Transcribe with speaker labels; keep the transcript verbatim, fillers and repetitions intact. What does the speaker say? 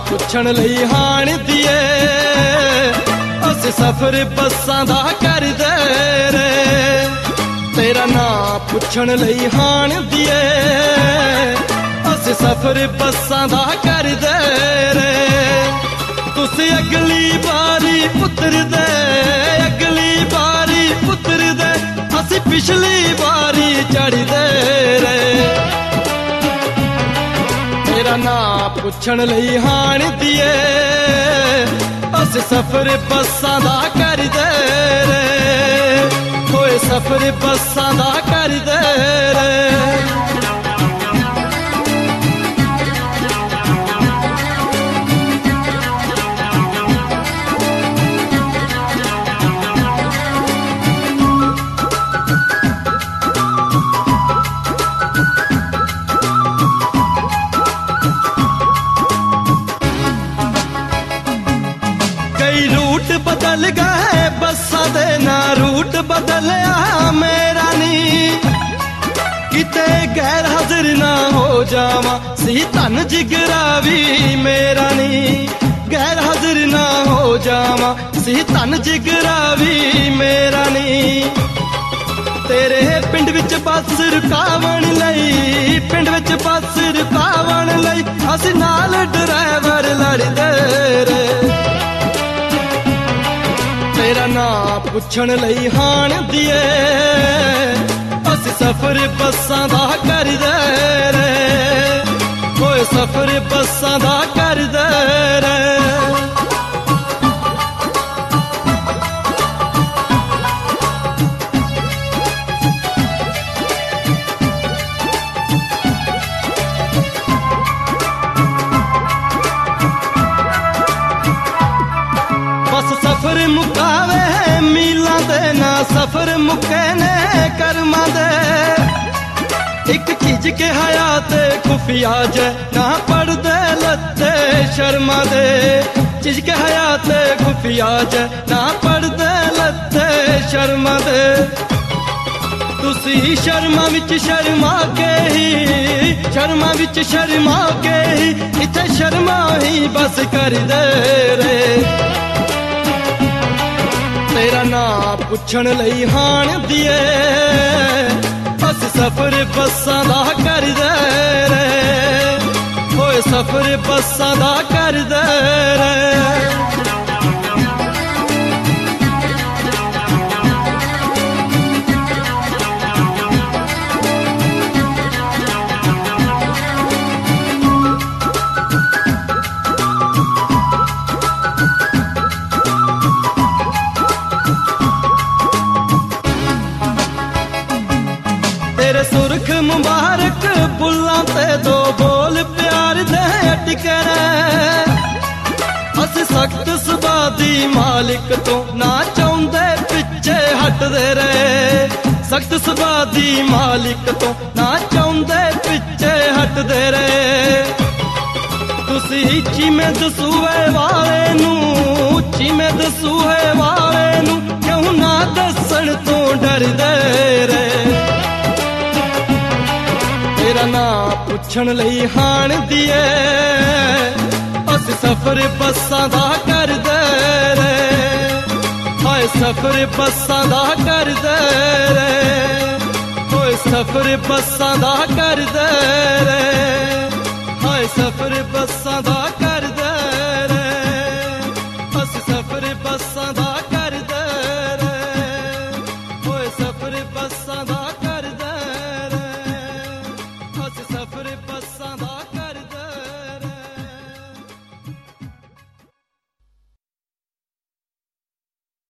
Speaker 1: पुछण लई हाण दिए अस सफर बसां दा करदे रे। तेरा नां पुछण लई हाण दिए अस सफर बसां दा करदे रे। तुसी अगली बारी उतरदे अगली बारी उतरदे असी पिछली बारी चढ़दे रे। तेरा नां पुछण लई हाण दिए अस सफर बसां दा करदे रे। होए सफर बसां दा करदे रे। बदल गए बसा दे ना रूट बदलिया मेरा नी। किते गैर हाजिर ना हो जावा सी धन जिगरा भी मेरा नी। गैर हाजिर ना हो जावा सी धन जिगरा भी मेरा नी। तेरे पिंड विच बस रुकावण लई पिंड विच बस रुकावण लई असी नाल ड्राइवर लड़दे रे। तेरा नां पुछण लई हाण दिए अस सफर बसां दा करदे रे। होए सफर बसां दा करदे रे। सफर मुकावे मीलां दे ना सफर मुके ने कर्मां दे। एक चीज के हयात खुफिया जे ना पड़दे लत्ते शर्मा दे। चीज के हयात खुफिया जे ना पड़दे लत्ते शर्मा दे। तुसी शर्मा विच शर्मा के ही शर्मा विच शर्मा के ही इत्थे शर्मा ही बस कर दे रे। तेरा नां पुछण लई हाण दिए अस सफर बसां दा करदे रे। होए सफर बसां दा करदे रे। तेरे सुरख मुबारक बुल्लां ते दो बोल प्यार दे अटके रे। अस सख्त सुभा दी मालिक तो ना चाहुंदे पिछे हटदे रे। सख्त सुभा दी मालिक तो ना चाहुंदे पिछे हटदे रे। तुसी चीमे दसूए वाले नू चीमे दसूए वाले नू क्यों ना दसण तो डरदे रे। तेरा नां पुछण लई हाण दिए अस सफर बसां दा करदे रे। हाय सफर बसां दा करदे रे। होए सफर बसां दा करदे रे। हाय सफर बसां दा